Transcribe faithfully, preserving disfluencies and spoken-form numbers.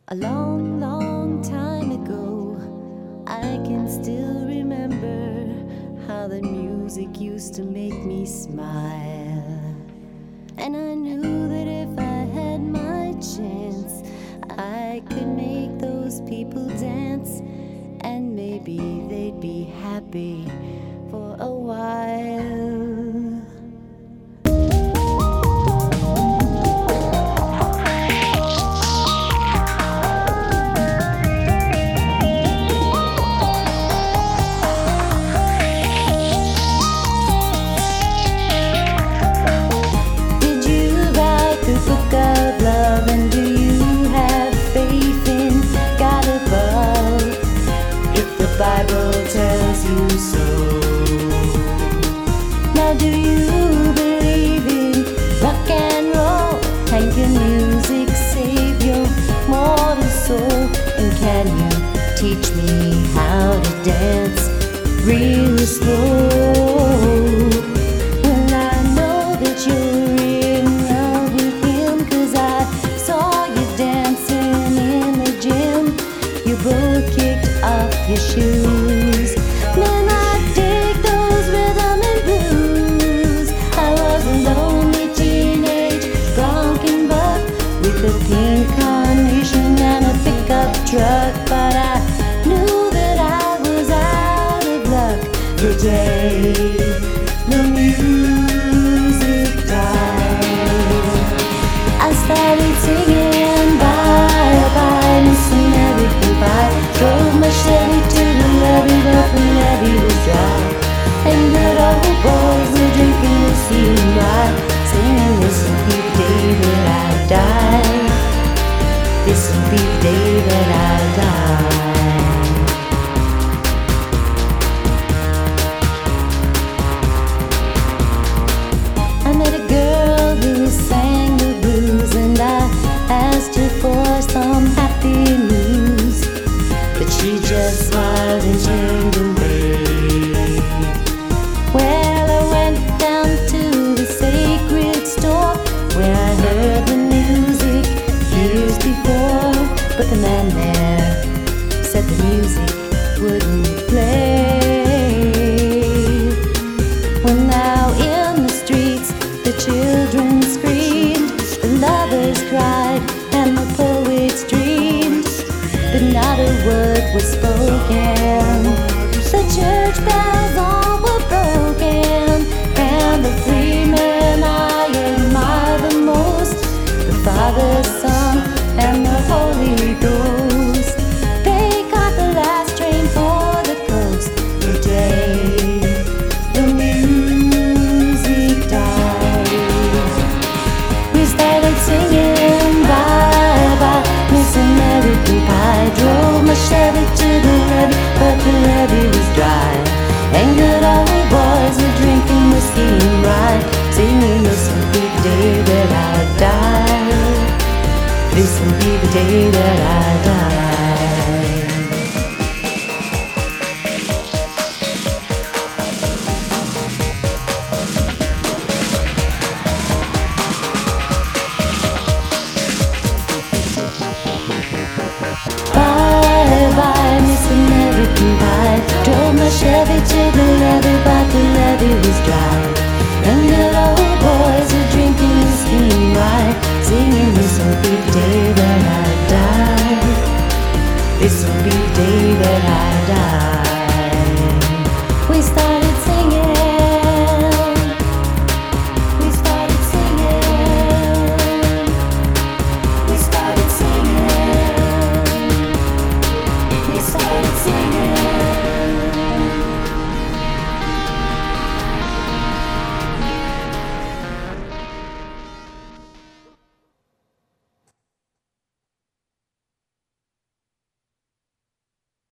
A long, long time ago, I can still remember how the music used to make me smile. And I knew that if I had my chance, I could make those people dance, and maybe they'd be happy for a while. Bible tells you so. Now do you believe in rock and roll? And can music save your mortal soul? And can you teach me how to dance real slow? Well, I know that you're in love with him, 'cause I saw you dancing in the gym. You both kicked off your shoes. Man, I dig those rhythm and blues. I was a lonely teenage bronking buck with a pink carnation and a pickup truck, but I knew that I was out of luck the day the music died. I started singing bye bye, Miss American Pie. Drove my Chevy to the levee, but the levee was dry. And good old boys were drinking whiskey and rye, singing, this'll be the day that I die. This'll be the day that I die. I met a girl who sang the blues, and I asked her for some happy news, but she just smiled and turned away. Well, I went down to the sacred store where I heard the music years before, but the man there said the music wouldn't play. Well, now in the streets the children screamed, the lovers cried, and the poets dreamed, but not a word was spoken. The church bells all were broken, and the three men I admire the most, the Father, Son, and the Holy Ghost, they caught the last train for the coast the day the music died. We started singing bye bye, Miss American Pie. Drove my Chevy to the levee, but the levee was dry. And good old boys were drinking whiskey and rye, singing, this'll be the day that I die. This'll be the day that I die. Bye bye, Miss American Pie. Drove my Chevy to the levee, but the levee was dry. And good old boys were drinking whiskey and rye, singing, this'll be the day that